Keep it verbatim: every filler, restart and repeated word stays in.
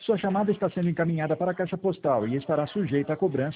Sua chamada está sendo encaminhada para a caixa postal e estará sujeita a cobrança